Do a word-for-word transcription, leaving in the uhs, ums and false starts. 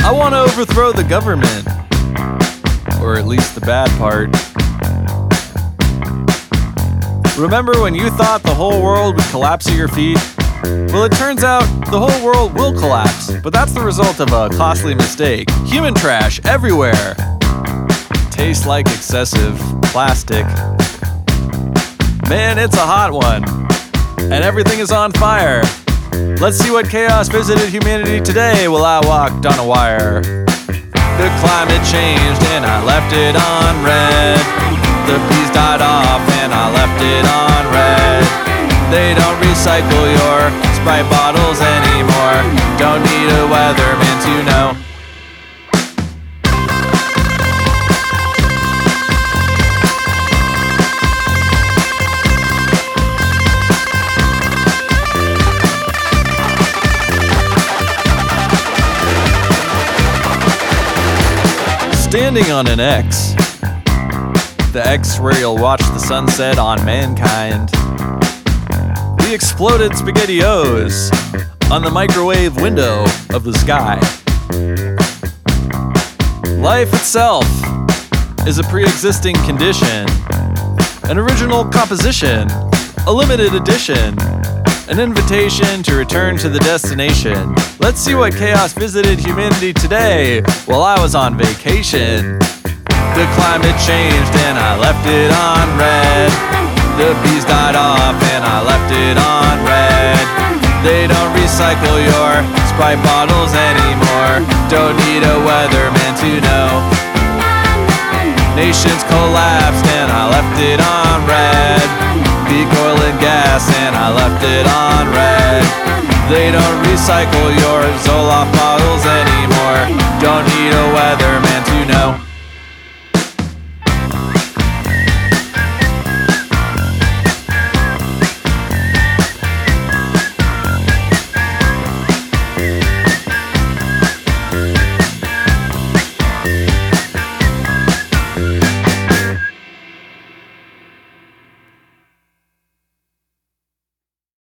I want to overthrow the government. Or at least the bad part. Remember when you thought the whole world would collapse at your feet? Well, it turns out the whole world will collapse, but that's the result of a costly mistake. Human trash everywhere. Tastes like excessive plastic. Man, it's a hot one. And everything is on fire. Let's see what chaos visited humanity today while I walked on a wire. The climate changed and I left it on red. The bees died off and I left it on red. They don't recycle your Sprite bottles anymore. Don't need a weatherman to know. Standing on an X, the X where you'll watch the sunset on mankind. We exploded SpaghettiOs on the microwave window of the sky. Life itself is a pre-existing condition, an original composition, a limited edition, an invitation to return to the destination. Let's see what chaos visited humanity today while I was on vacation. The climate changed and I left it on red. The bees died off and I left it on red. They don't recycle your Sprite bottles anymore. Don't need a weatherman to know. Nations collapsed and I left it on red. Peak oil and gas and I left it on red. They don't recycle your Zoloft bottles anymore.